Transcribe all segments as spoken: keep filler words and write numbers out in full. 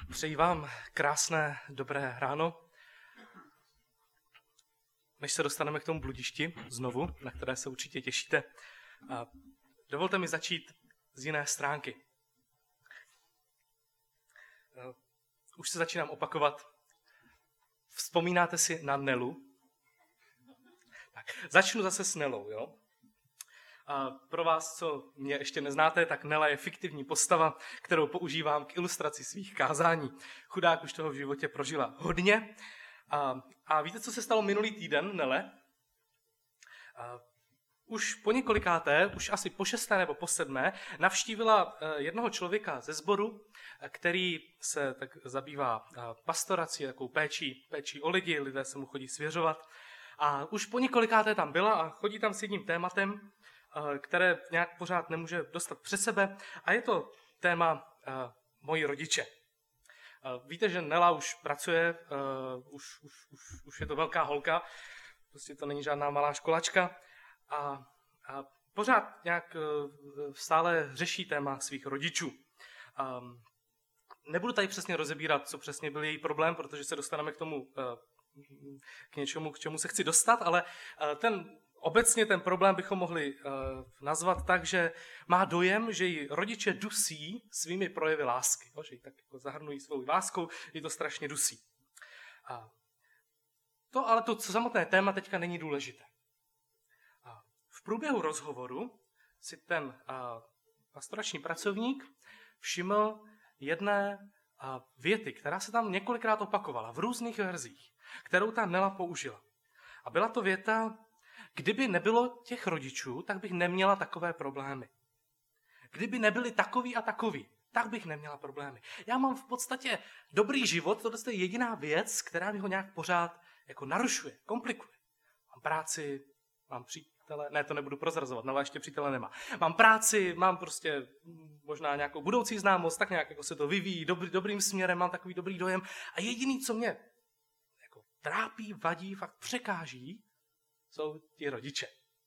Přeji vám krásné, dobré ráno. Než se dostaneme k tomu bludišti znovu, na které se určitě těšíte, dovolte mi začít z jiné stránky. Už se začínám opakovat. Vzpomínáte si na Nelu? Tak, začnu zase s Nelou, jo? A pro vás, co mě ještě neznáte, tak Nela je fiktivní postava, kterou používám k ilustraci svých kázání. Chudák už toho v životě prožila hodně. A, a víte, co se stalo minulý týden, Nele? A už po několikáté, už asi po šesté nebo po sedmé, navštívila jednoho člověka ze sboru, který se tak zabývá pastorací, takovou péčí, péčí o lidi, lidé se mu chodí svěřovat. A už po několikáté tam byla a chodí tam s jedním tématem, které nějak pořád nemůže dostat před sebe, a je to téma uh, moji rodiče. Uh, víte, že Nela už pracuje, uh, už, už, už, už je to velká holka, prostě to není žádná malá školačka a, a pořád nějak uh, stále řeší téma svých rodičů. Um, nebudu tady přesně rozebírat, co přesně byl její problém, protože se dostaneme k tomu, uh, k něčemu, k čemu se chci dostat, ale uh, ten Obecně ten problém bychom mohli uh, nazvat tak, že má dojem, že ji rodiče dusí svými projevy lásky. Jo? Že ji tak jako zahrnují svou láskou, ji to strašně dusí. A to ale to co samotné téma teďka není důležité. A v průběhu rozhovoru si ten uh, pastorační pracovník všiml jedné uh, věty, která se tam několikrát opakovala v různých verzích, kterou ta Nela použila. A byla to věta: kdyby nebylo těch rodičů, tak bych neměla takové problémy. Kdyby nebyli takový a takový, tak bych neměla problémy. Já mám v podstatě dobrý život, tohle je jediná věc, která mi ho nějak pořád jako narušuje, komplikuje. Mám práci, mám přítele, ne, to nebudu prozrazovat, Nela ještě přítele nemá. Mám práci, mám prostě možná nějakou budoucí známost, tak nějak jako se to vyvíjí dobrý, dobrým směrem, mám takový dobrý dojem. A jediný, co mě jako trápí, vadí, fakt překáží, jsou ti rodiče.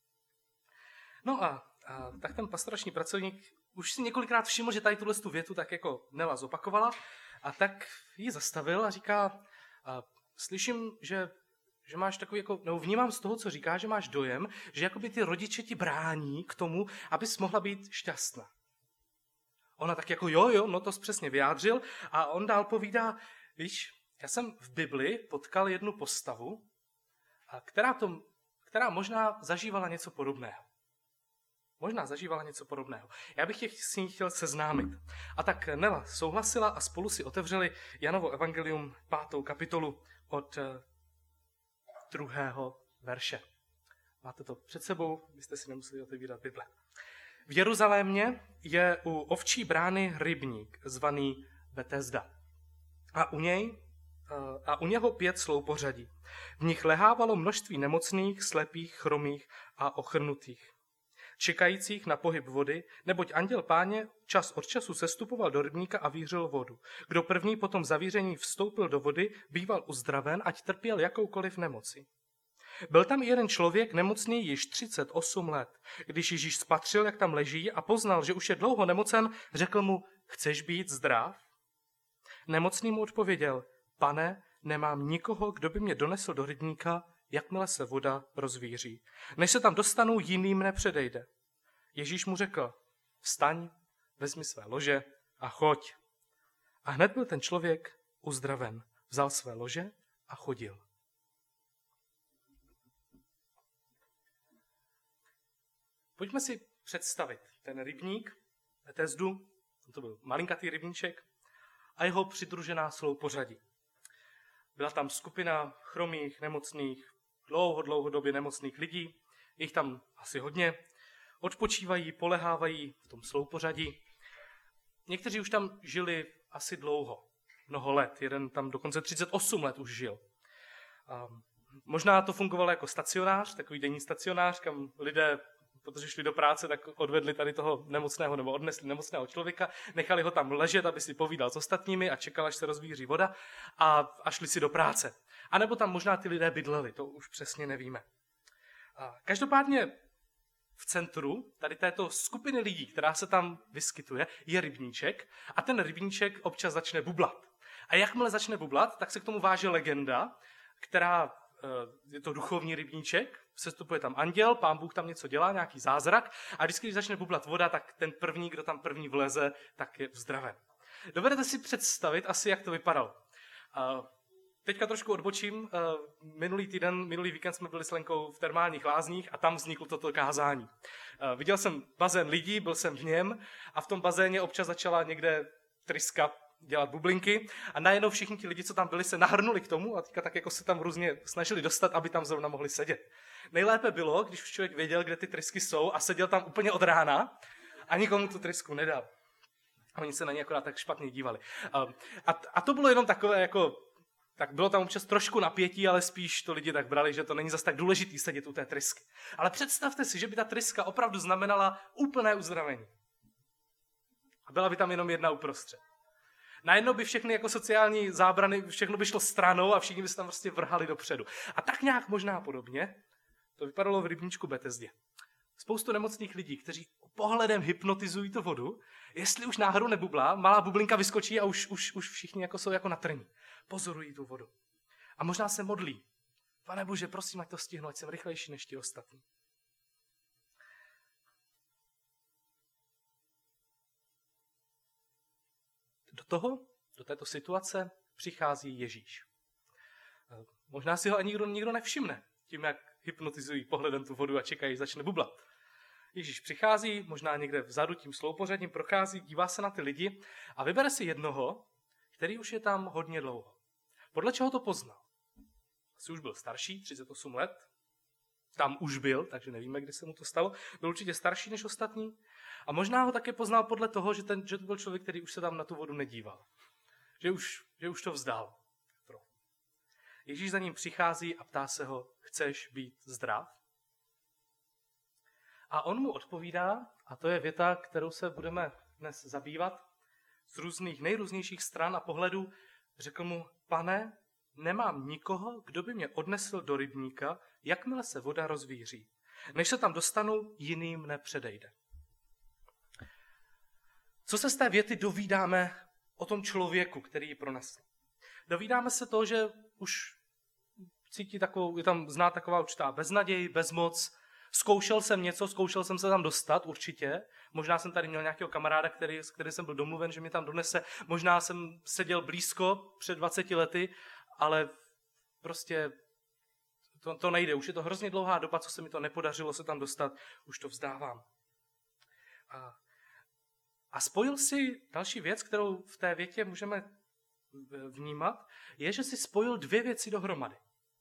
No a, a tak ten pastorační pracovník už si několikrát všiml, že tady tuhle tu větu tak jako Nela zopakovala, a tak ji zastavil a říká: a slyším, že, že máš takový, jako, nebo vnímám z toho, co říká, že máš dojem, že jakoby ty rodiče ti brání k tomu, abys mohla být šťastná. Ona tak jako jo, jo, no to jsi přesně vyjádřil, a on dál povídá: víš, já jsem v Bibli potkal jednu postavu, a která to která možná zažívala něco podobného. Možná zažívala něco podobného. Já bych tě s ní chtěl seznámit. A tak Nela souhlasila a spolu si otevřeli Janovo evangelium, pátou kapitolu od druhého verše. Máte to před sebou, byste si nemuseli otevírat Bible. V Jeruzalémě je u ovčí brány rybník, zvaný Betesda. A u něj a u něho pět sloupořadí. V nich lehávalo množství nemocných, slepých, chromých a ochrnutých, čekajících na pohyb vody, neboť anděl Páně čas od času sestupoval do rybníka a vířil vodu. Kdo první potom zavíření vstoupil do vody, býval uzdraven, ať trpěl jakoukoliv nemoci. Byl tam i jeden člověk nemocný již třicet osm let. Když Ježíš spatřil, jak tam leží, a poznal, že už je dlouho nemocen, řekl mu: chceš být zdrav? Nemocný mu odpověděl: Pane, nemám nikoho, kdo by mě donesl do rybníka, jakmile se voda rozvíří. Než se tam dostanu, jiným nepředejde. Ježíš mu řekl: vstaň, vezmi své lože a choď. A hned byl ten člověk uzdraven. Vzal své lože a chodil. Pojďme si představit ten rybník, Betesdu, to byl malinkatý rybníček, a jeho přidružená sloupořadí. Byla tam skupina chromých, nemocných, dlouho, dlouhodobě nemocných lidí, je jich tam asi hodně, odpočívají, polehávají v tom sloupořadí. Někteří už tam žili asi dlouho, mnoho let, jeden tam dokonce třicet osm let už žil. A možná to fungovalo jako stacionář, takový denní stacionář, kam lidé, protože šli do práce, tak odvedli tady toho nemocného, nebo odnesli nemocného člověka, nechali ho tam ležet, aby si povídal s ostatními a čekal, až se rozvíří voda, a, a šli si do práce. A nebo tam možná ty lidé bydleli, to už přesně nevíme. A každopádně v centru tady této skupiny lidí, která se tam vyskytuje, je rybníček, a ten rybníček občas začne bublat. A jakmile začne bublat, tak se k tomu váže legenda, která, je to duchovní rybníček, sestupuje tam anděl, pán Bůh tam něco dělá, nějaký zázrak a vždycky, když začne bublat voda, tak ten první, kdo tam první vleze, tak je uzdraven. Dovedete si představit asi, jak to vypadalo. Teďka trošku odbočím. Minulý týden, minulý víkend jsme byli s Lenkou v termálních lázních a tam vzniklo toto kázání. Viděl jsem bazén lidí, byl jsem v něm a v tom bazéně občas začala někde tryska dělat bublinky a najednou všichni ti lidi, co tam byli, se nahrnuli k tomu a teďka tak jako se tam různě snažili dostat, aby tam zrovna mohli sedět. Nejlépe bylo, když už člověk věděl, kde ty trysky jsou a seděl tam úplně od rána a nikomu tu trysku nedal. A oni se na ně akorát tak špatně dívali. A, a to bylo jenom takové jako... Tak bylo tam občas trošku napětí, ale spíš to lidi tak brali, že to není zas tak důležitý sedět u té trysky. Ale představte si, že by ta tryska opravdu znamenala úplné uzdravení. A byla by tam jenom jedna uprostřed. Najednou by všechny jako sociální zábrany, všechno by šlo stranou a všichni by se tam prostě vrhali dopředu. A tak nějak možná podobně to vypadalo v rybníčku Betezdě. Spoustu nemocných lidí, kteří pohledem hypnotizují tu vodu, jestli už náhodou nebublá, malá bublinka vyskočí a už, už, už všichni jako jsou jako na trní. Pozorují tu vodu. A možná se modlí. Pane Bože, prosím, ať to stihnu, ať jsem rychlejší než ti ostatní. Do toho, do této situace přichází Ježíš. Možná si ho ani nikdo, nikdo nevšimne, tím, jak hypnotizují pohledem tu vodu a čekají, začne bublat. Ježíš přichází, možná někde vzadu tím sloupořadím prochází, dívá se na ty lidi a vybere si jednoho, který už je tam hodně dlouho. Podle čeho to poznal? Asi už byl starší, třicet osm let, tam už byl, takže nevíme, kdy se mu to stalo. Byl určitě starší než ostatní a možná ho také poznal podle toho, že, ten, že to byl člověk, který už se tam na tu vodu nedíval. Že už, že už to vzdal. Ježíš za ním přichází a ptá se ho, chceš být zdrav? A on mu odpovídá, a to je věta, kterou se budeme dnes zabývat, z různých nejrůznějších stran a pohledů, řekl mu, pane, nemám nikoho, kdo by mě odnesl do rybníka, jakmile se voda rozvíří. Než se tam dostanu, jiným nepředejde. Co se z té věty dovídáme o tom člověku, který ji pronesl? Dovídáme se to, že už cítí takovou, je tam zná taková určitá beznaděj, bezmoc. Zkoušel jsem něco, zkoušel jsem se tam dostat, určitě. Možná jsem tady měl nějakého kamaráda, který, s kterým jsem byl domluven, že mě tam donese. Možná jsem seděl blízko před dvaceti lety, ale prostě to, to nejde. Už je to hrozně dlouhá doba, co se mi to nepodařilo se tam dostat, už to vzdávám. A, a spojil si další věc, kterou v té větě můžeme vnímat, je, že si spojil dvě věci dohromady.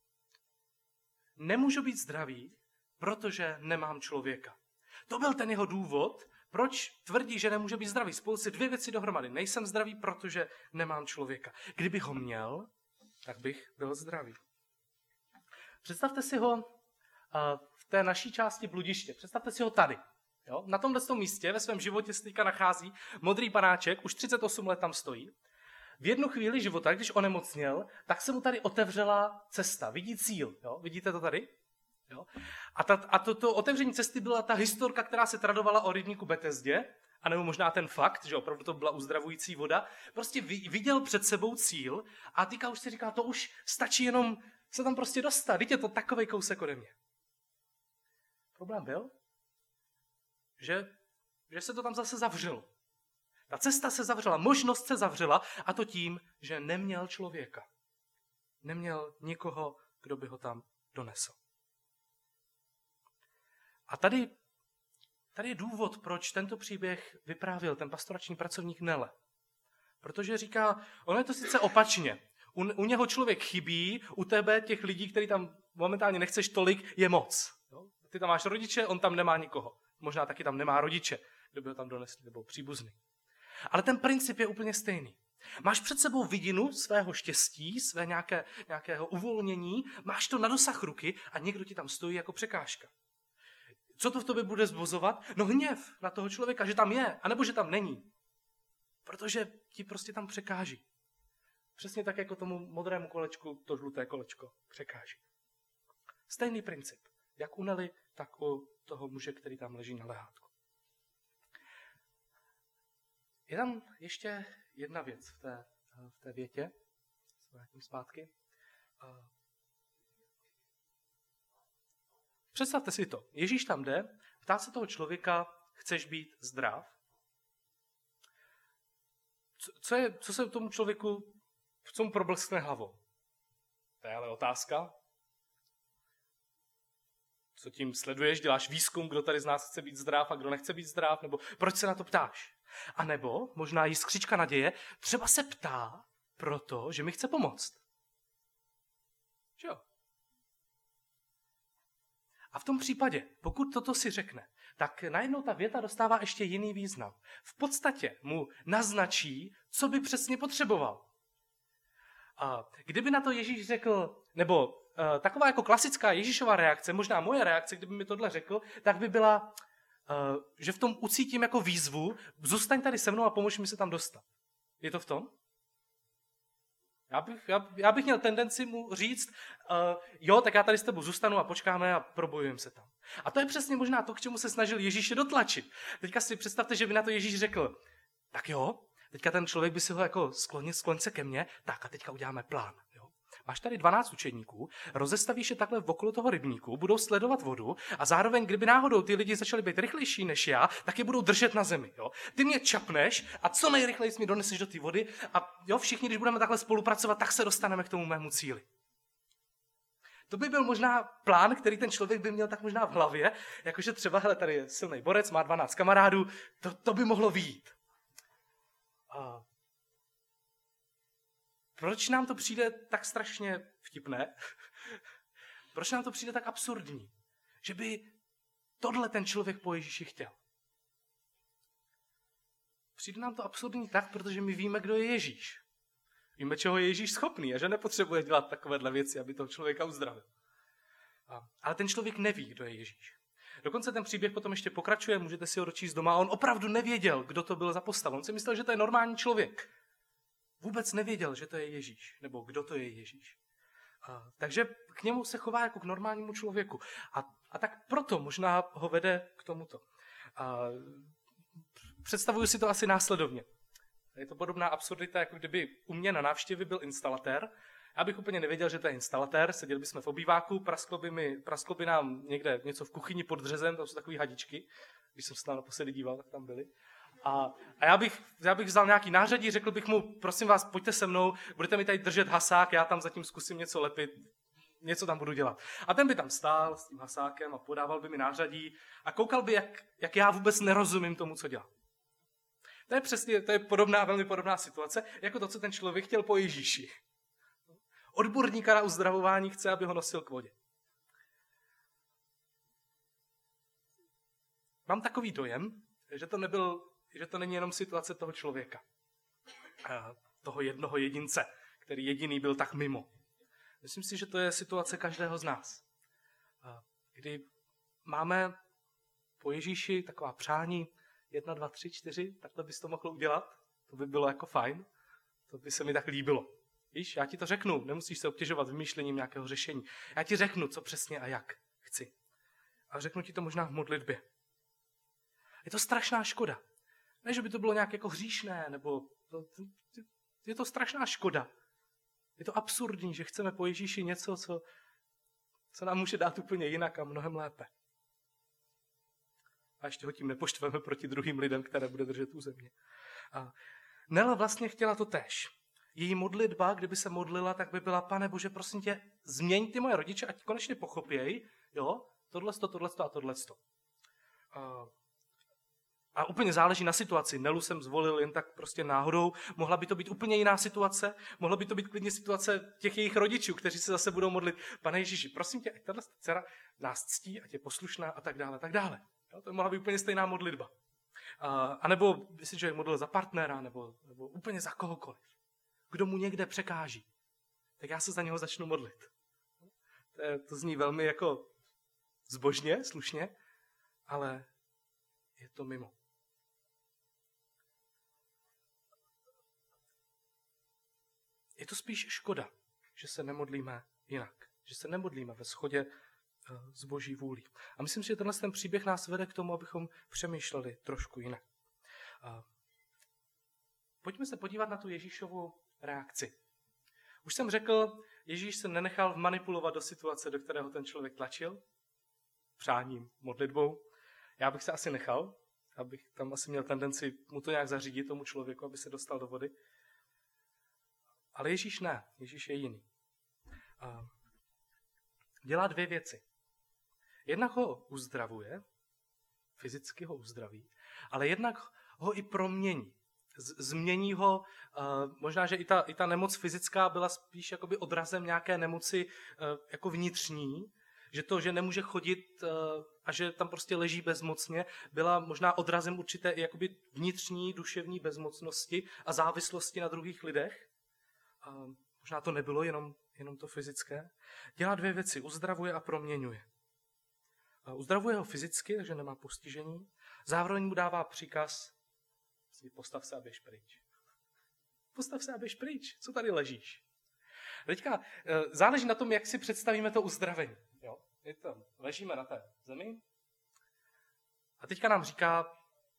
Nemůžu být zdravý, protože nemám člověka. To byl ten jeho důvod, proč tvrdí, že nemůže být zdravý. Spojil si dvě věci dohromady. Nejsem zdravý, protože nemám člověka. Kdybych ho měl, tak bych byl zdravý. Představte si ho v té naší části bludiště. Představte si ho tady. Jo? Na tomhle místě ve svém životě se teďka nachází modrý panáček, už třicet osm let tam stojí. V jednu chvíli života, když onemocněl, tak se mu tady otevřela cesta. Vidí cíl. Jo? Vidíte to tady? Jo? A, ta, a to, to otevření cesty byla ta historka, která se tradovala o rybníku Betezdě, anebo možná ten fakt, že opravdu to byla uzdravující voda. Prostě viděl před sebou cíl a teďka už si říká, to už stačí jenom se tam prostě dostat. Víte, je to takovej kousek ode mě. Problém byl, že, že se to tam zase zavřelo. Ta cesta se zavřela, možnost se zavřela a to tím, že neměl člověka. Neměl nikoho, kdo by ho tam donesl. A tady, tady je důvod, proč tento příběh vyprávěl ten pastorační pracovník Nele. Protože říká, ono je to sice opačně. U, u něho člověk chybí, u tebe těch lidí, který tam momentálně nechceš tolik, je moc. Jo? Ty tam máš rodiče, on tam nemá nikoho. Možná taky tam nemá rodiče, kdo by ho tam donesl, nebo příbuzný. Ale ten princip je úplně stejný. Máš před sebou vidinu svého štěstí, své nějaké, nějakého uvolnění, máš to na dosah ruky a někdo ti tam stojí jako překážka. Co to v tobě bude zbuzovat? No hněv na toho člověka, že tam je, anebo že tam není. Protože ti prostě tam překáží. Přesně tak, jako tomu modrému kolečku to žluté kolečko překáží. Stejný princip. Jak u Nely, tak u toho muže, který tam leží na lehátku. Je tam ještě jedna věc v té v té větě. Vrátím zpátky. Představte si to. Ježíš tam jde, ptá se toho člověka, chceš být zdrav? Co, co, je, co se tomu člověku, v čem probleskne hlavou? To je ale otázka. Co tím sleduješ? Děláš výzkum, kdo tady z nás chce být zdrav a kdo nechce být zdrav? Nebo proč se na to ptáš? A nebo možná jiskřička naděje, třeba se ptá proto, že mi chce pomoct. Že jo? A v tom případě, pokud toto si řekne, tak najednou ta věta dostává ještě jiný význam. V podstatě mu naznačí, co by přesně potřeboval. A kdyby na to Ježíš řekl, nebo uh, taková jako klasická Ježíšova reakce, možná moje reakce, kdyby mi tohle řekl, tak by byla, uh, že v tom ucítím jako výzvu, zůstaň tady se mnou a pomož mi se tam dostat. Je to v tom? Já bych, já, já bych měl tendenci mu říct, uh, jo, tak já tady s tebou zůstanu a počkáme a probojujeme se tam. A to je přesně možná to, k čemu se snažil Ježíše dotlačit. Teďka si představte, že by na to Ježíš řekl, tak jo, teďka ten člověk by si ho jako sklonil, skloň se ke mně, tak a teďka uděláme plán. Jo. Máš tady dvanáct učeníků, rozestavíš je takhle okolo toho rybníku, budou sledovat vodu a zároveň, kdyby náhodou ty lidi začali být rychlejší než já, tak je budou držet na zemi. Jo. Ty mě čapneš a co nejrychleji mi doneseš do té vody a jo, všichni, když budeme takhle spolupracovat, tak se dostaneme k tomu mému cíli. To by byl možná plán, který ten člověk by měl tak možná v hlavě, jakože třeba, hele, tady je silný borec, má dvanáct kamarádů, to, to by mohlo vyjít. A proč nám to přijde tak strašně vtipné? Proč nám to přijde tak absurdní? Že by tohle ten člověk po Ježíši chtěl. Přijde nám to absurdní tak, protože my víme, kdo je Ježíš. Víme, čeho je Ježíš schopný a že nepotřebuje dělat takovéhle věci, aby toho člověka uzdravil. A, ale ten člověk neví, kdo je Ježíš. Dokonce ten příběh potom ještě pokračuje, můžete si ho dočíst doma. On opravdu nevěděl, kdo to byl za postavu. On si myslel, že to je normální člověk. Vůbec nevěděl, že to je Ježíš, nebo kdo to je Ježíš. A, takže k němu se chová jako k normálnímu člověku. A, a tak proto možná ho vede k tomuto. A, představuju si to asi následovně. Je to podobná absurdita, jako kdyby u mě na návštěvě byl instalatér. Já bych úplně nevěděl, že to je instalatér, seděli bychom v obýváku, prasklo by, mi, prasklo by nám někde něco v kuchyni pod dřezem, tam jsou takové hadičky, když jsem se tam naposledy díval, tak tam byly. A, a já, bych, já bych vzal nějaký nářadí, řekl bych mu, prosím vás, pojďte se mnou, budete mi tady držet hasák, já tam zatím zkusím něco lepit, něco tam budu dělat. A ten by tam stál s tím hasákem a podával by mi nářadí a koukal by, jak, jak já vůbec nerozumím tomu, co dělám. To je přesně, to je podobná, velmi podobná situace, jako to, co ten člověk chtěl po Ježíši. Odborníka na uzdravování chce, aby ho nosil k vodě. Mám takový dojem, že to nebyl, že to není jenom situace toho člověka. Toho jednoho jedince, který jediný byl tak mimo. Myslím si, že to je situace každého z nás. Kdy máme po Ježíši taková přání, jedna, dva, tři, čtyři, takhle bys to mohl udělat, to by bylo jako fajn, to by se mi tak líbilo. Víš, já ti to řeknu, nemusíš se obtěžovat vymýšlením nějakého řešení. Já ti řeknu, co přesně a jak chci. A řeknu ti to možná v modlitbě. Je to strašná škoda. Ne, že by to bylo nějak jako hříšné, nebo to, je to strašná škoda. Je to absurdní, že chceme po Ježíši něco, co, co nám může dát úplně jinak a mnohem lépe. A ještě ho tím nepoštveme proti druhým lidem, které bude držet u země. A Nela vlastně chtěla to též. Její modlitba, kdyby se modlila, tak by byla, Pane Bože, prosím tě, změň ty moje rodiče, ať konečně pochopěj, jo, tohleto, tohleto a tohleto. A, a úplně záleží na situaci. Nelu jsem zvolil jen tak prostě náhodou. Mohla by to být úplně jiná situace. Mohla by to být klidně situace těch jejich rodičů, kteří se zase budou modlit. Pane Ježíši, prosím tě, ať tato dcera nás ctí, ať je poslušná a tak dále, a tak dále. Jo, to mohla být úplně stejná modlitba. A, a nebo si člověk modlil za partnera, nebo, nebo úplně za kohokoliv. Kdo mu někde překáží, tak já se za něho začnu modlit. To, je, to zní velmi jako zbožně, slušně, ale je to mimo. Je to spíš škoda, že se nemodlíme jinak, že se nemodlíme ve shodě s Boží vůlí. A myslím si, že tenhle ten příběh nás vede k tomu, abychom přemýšleli trošku jinak. pojďme se podívat na tu Ježíšovu reakci. Už jsem řekl, Ježíš se nenechal manipulovat do situace, do kterého ten člověk tlačil, přáním, modlitbou. Já bych se asi nechal, abych tam asi měl tendenci mu to nějak zařídit, tomu člověku, aby se dostal do vody. Ale Ježíš ne, Ježíš je jiný. A dělá dvě věci. Jednak ho uzdravuje, fyzicky ho uzdraví, ale jednak ho i promění. Změní ho, možná, že i ta, i ta nemoc fyzická byla spíš jakoby odrazem nějaké nemoci jako vnitřní, že to, že nemůže chodit a že tam prostě leží bezmocně, byla možná odrazem určité i jakoby vnitřní duševní bezmocnosti a závislosti na druhých lidech. A možná to nebylo jenom, jenom to fyzické. Dělá dvě věci, uzdravuje a proměňuje. A uzdravuje ho fyzicky, takže nemá postižení. Zároveň mu dává příkaz, postav se a běž pryč. Postav se a běž pryč. Co tady ležíš? Teďka záleží na tom, jak si představíme to uzdravení. Jo? Je to, ležíme na té zemi a teďka nám říká,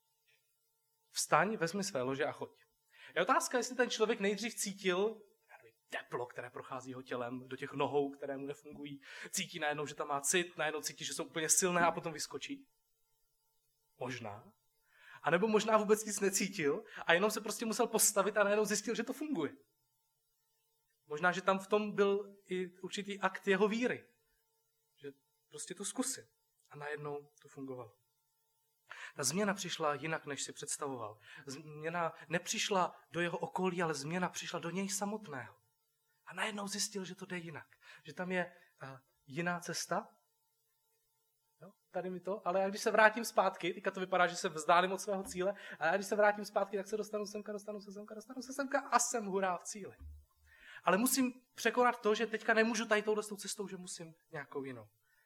vstaň, vezmi své lože a choď. Je otázka, jestli ten člověk nejdřív cítil teplo, které prochází jeho tělem, do těch nohou, které mu nefungují. Cítí najednou, že tam má cit, najednou cítí, že jsou úplně silné a potom vyskočí. Možná. A nebo možná vůbec nic necítil a jenom se prostě musel postavit a najednou zjistil, že to funguje. Možná, že tam v tom byl i určitý akt jeho víry. Že prostě to zkusil. A najednou to fungovalo. Ta změna přišla jinak, než si představoval. Změna nepřišla do jeho okolí, ale změna přišla do něj samotného. A najednou zjistil, že to jde jinak. Že tam je uh, jiná cesta. Jo, tady mi to. Ale já když se vrátím zpátky, teďka to vypadá, že se vzdálím od svého cíle, a já když se vrátím zpátky, tak se dostanu semka, dostanu se semka, dostanu se semka a jsem hurá v cíli. Ale musím překonat to, že teďka nemůžu tady touhle cestou, že musím nějakou jinou.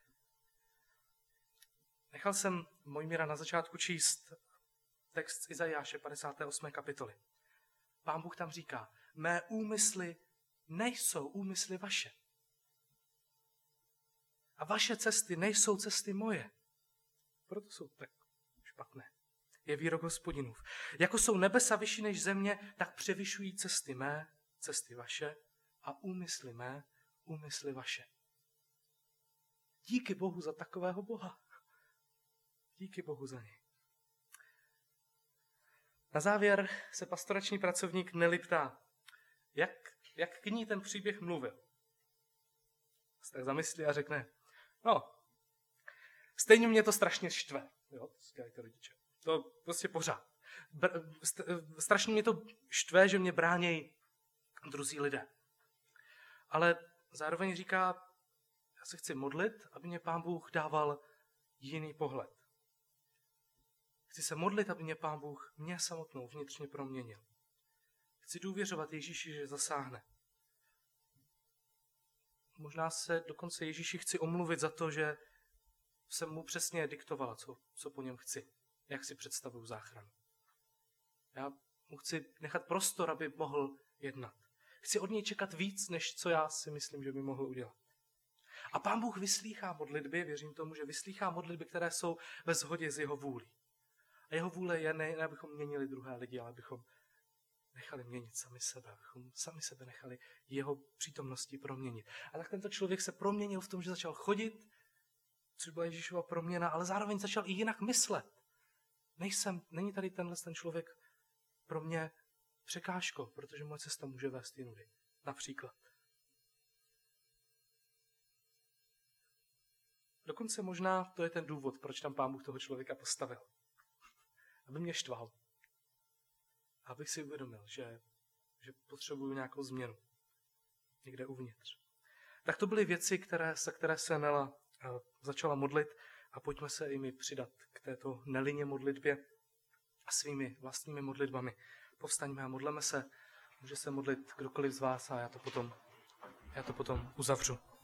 Nechal jsem Mojmíra na začátku číst text z Izajáše padesáté osmé kapitoly. Pán Bůh tam říká, mé úmysly nejsou úmysly vaše. A vaše cesty nejsou cesty moje. Proto jsou tak špatné. Je výrok Hospodinův. Jako jsou nebesa vyšší než země, tak převyšují cesty mé, cesty vaše a úmysly mé, úmysly vaše. Díky Bohu za takového Boha. Díky Bohu za něj. Na závěr se pastorační pracovník Nelly ptá, jak, jak k ní ten příběh mluvil. Se tak zamyslí a řekne, no, stejně mě to strašně štve. Jo, to rodiče. To prostě pořád. Strašně mě to štve, že mě bránějí druzí lidé. Ale zároveň říká, já se chci modlit, aby mě Pán Bůh dával jiný pohled. Chci se modlit, aby mě Pán Bůh mě samotnou vnitřně proměnil. Chci důvěřovat Ježíši, že zasáhne. Možná se dokonce Ježíši chci omluvit za to, že jsem mu přesně diktovala, co, co po něm chci. Jak si představuju záchranu. Já mu chci nechat prostor, aby mohl jednat. Chci od něj čekat víc, než co já si myslím, že by mohl udělat. A Pán Bůh vyslýchá modlitby, věřím tomu, že vyslýchá modlitby, které jsou ve shodě s jeho vůlí. A jeho vůle je ne, ne abychom měnili druhé lidi, ale abychom nechali měnit sami sebe, abychom sami sebe nechali jeho přítomností proměnit. A tak tento člověk se proměnil v tom, že začal chodit, což byla Ježíšova proměna, ale zároveň začal i jinak myslet. Nejsem, není tady tenhle ten člověk pro mě překážkou, protože moje cesta může vést jinudy. Například. Dokonce možná to je ten důvod, proč tam Pán Bůh toho člověka postavil. Aby mě štval. Abych si uvědomil, že, že potřebuju nějakou změnu. Někde uvnitř. Tak to byly věci, které, se které se Nela uh, začala modlit a pojďme se i my přidat k této Nelině modlitbě a svými vlastními modlitbami. Povstaňme a modleme se. Může se modlit kdokoliv z vás a já to potom, já to potom uzavřu.